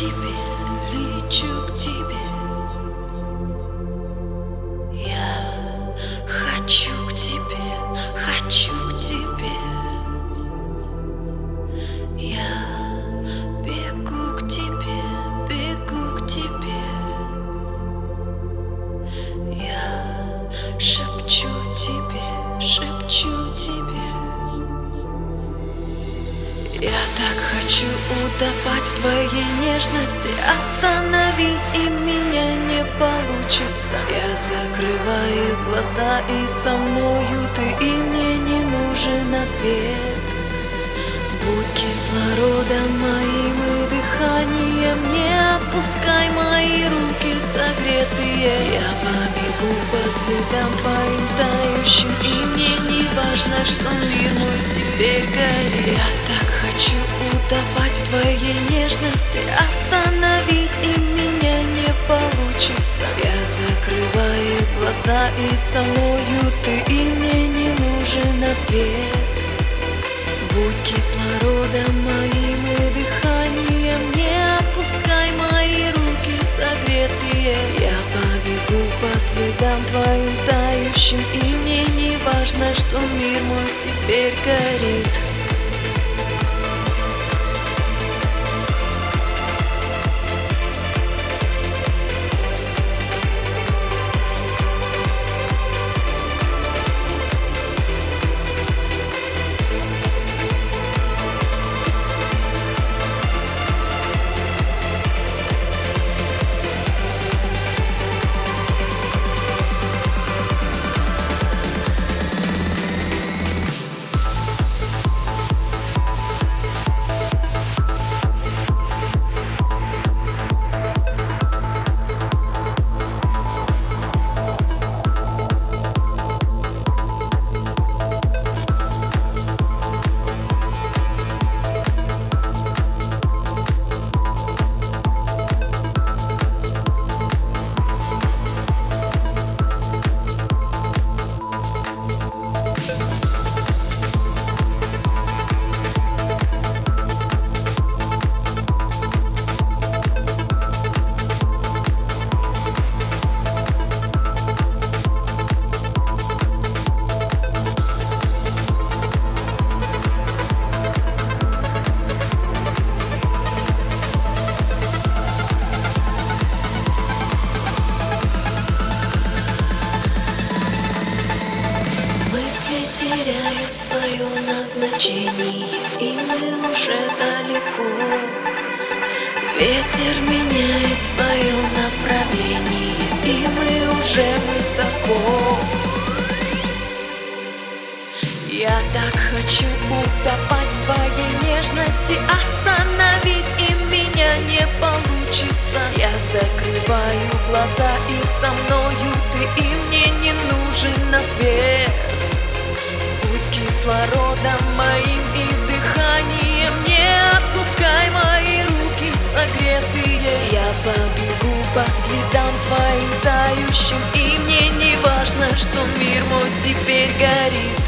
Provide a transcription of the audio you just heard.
тебе, лечу к тебе. Я хочу к тебе, хочу к тебе. Я бегу к тебе, бегу к тебе. Я шепчу тебе, шепчу тебе. Я так хочу утопать в твоей нежности, остановить и меня не получится. Я закрываю глаза, и со мною ты, и мне не нужен ответ. Будь кислородом моим и дыханием, не отпускай мои руки согретые. Я побегу по следам твоим тающим, и мне не важно, что мир мой теперь горит. Я так хочу утопать в твоей нежности, остановить и меня не получится. Я закрываю глаза, и со мною ты, и мне не нужен ответ. Будь кислородом моим и дыханием, не отпускай мои руки согретые. Я побегу по следам твоим тающим, и мне не важно, что мир мой теперь горит. Теряют свое назначение, и мы уже далеко. Ветер меняет свое направление, и мы уже высоко. Я так хочу утопать в твоей нежности, остановить и меня не получится. Я закрываю глаза, и со мною ты, и мне не нужен ответ. Кислородом моим и дыханием, не отпускай мои руки согретые. Я побегу по следам твоим тающим, и мне не важно, что мир мой теперь горит.